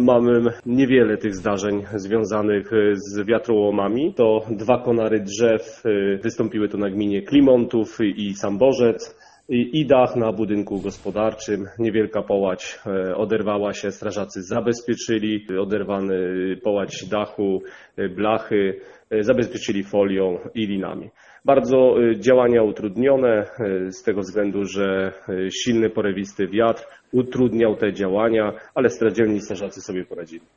mamy niewiele tych zdarzeń związanych z wiatrołomami. To 2 konary drzew, wystąpiły to na gminie Klimontów i Samborzec. I dach na budynku gospodarczym, niewielka połać oderwała się, strażacy zabezpieczyli oderwany połać dachu, blachy, zabezpieczyli folią i linami. Bardzo działania utrudnione z tego względu, że silny porywisty wiatr utrudniał te działania, ale dzielni strażacy sobie poradzili.